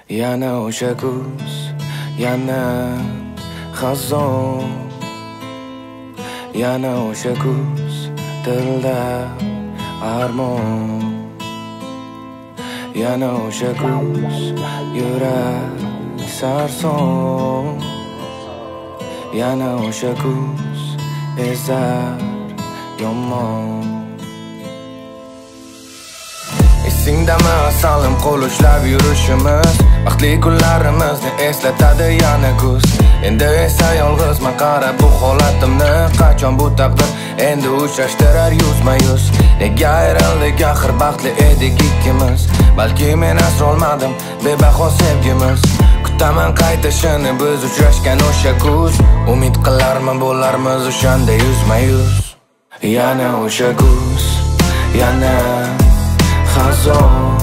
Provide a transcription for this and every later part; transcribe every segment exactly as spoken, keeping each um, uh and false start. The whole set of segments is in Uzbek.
Yana o'sha kuz, yana xazon. Yana o'sha kuz, dilda armon. Yana o'sha kuz, yurak sarson. Yana o'sha kuz, ezar yomon. Esingdami asalim qo'l ushlab yurishimiz, vaqtli kunlarimizni eslatadi yana kuz. Endi esa yolg'izman, qara bu holatimni, qachon bu taqdir endi uchrashtirar yuzma yuz. Nega ayrildik, axir baxtli edik ikkimiz, balki men asrolmadim bebaho sevgimiz. Kutaman qaytishini biz uchrashgan o'sha kuz, umid qilarman bo'larmiz o'shanda yuzma yuz. Yana o'sha kuz, yana xazon.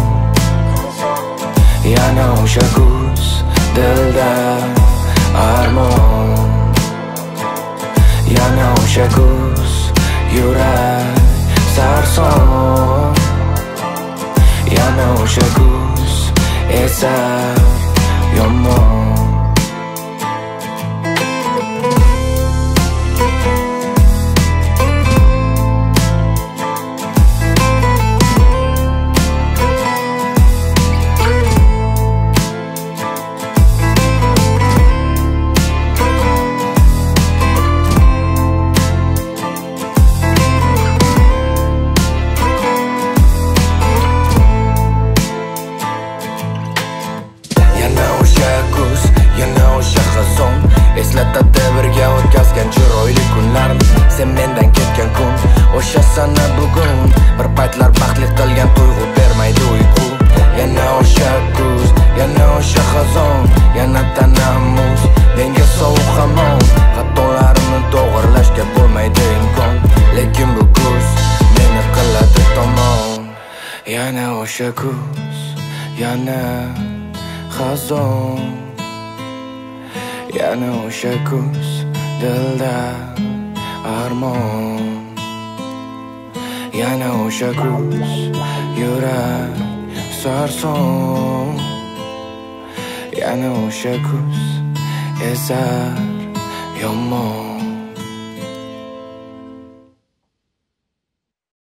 Yana o'sha kuz, dilda armon. Yana o'sha kuz, yurak sarson. Yana o'sha kuz, ezar yomon. Eslatadi birga o'tkazgan chiroyli kunlarni, sen mendan ketgan kun, o'sha sana bugun. Bir paytlar baxtli qilgan tuyg'u bermaydi uyqu. Yana o'sha kuz, yana o'sha xazon. Yana tanamiz menga sovuq hamon. Xatolarimni to'g'rilashga bo'lmaydi imkon, lekin bu kuz meni qiladi tomon. Yana o'sha kuz, yana xazon. Yana o'sha kuz, dilda armon. Yana o'sha kuz, yurak sarson. Yana o'sha kuz, ezar yomon.